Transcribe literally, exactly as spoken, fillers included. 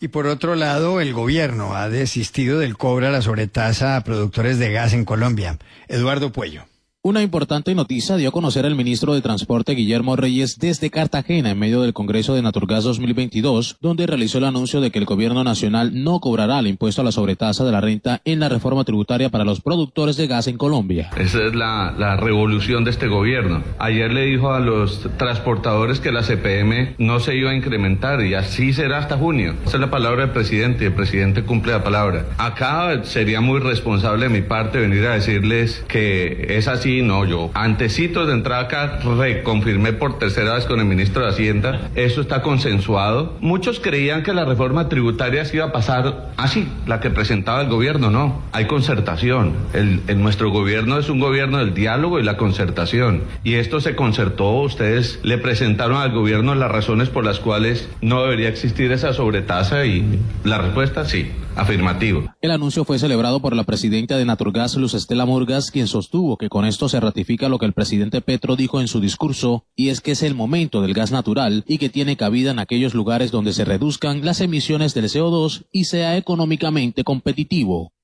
Y por otro lado, el gobierno ha desistido del cobro a la sobretasa a productores de gas en Colombia. Eduardo Puello. Una importante noticia dio a conocer el ministro de Transporte Guillermo Reyes desde Cartagena en medio del Congreso de Naturgas dos mil veintidós, donde realizó el anuncio de que el gobierno nacional no cobrará el impuesto a la sobretasa de la renta en la reforma tributaria para los productores de gas en Colombia. Esa es la, la revolución de este gobierno. Ayer le dijo a los transportadores que la C P M no se iba a incrementar y así será hasta junio. Esa es la palabra del presidente y el presidente cumple la palabra. Acá sería muy responsable de mi parte venir a decirles que es así. No, yo antecitos de entrar acá reconfirmé por tercera vez con el ministro de Hacienda, eso está consensuado. Muchos creían que la reforma tributaria se iba a pasar así, la que presentaba el gobierno, no, hay concertación. El, el, nuestro gobierno es un gobierno del diálogo y la concertación, y esto se concertó. Ustedes le presentaron al gobierno las razones por las cuales no debería existir esa sobretasa y la respuesta sí. Afirmativo. El anuncio fue celebrado por la presidenta de Naturgas, Luz Estela Murgas, quien sostuvo que con esto se ratifica lo que el presidente Petro dijo en su discurso, y es que es el momento del gas natural y que tiene cabida en aquellos lugares donde se reduzcan las emisiones del C O dos y sea económicamente competitivo.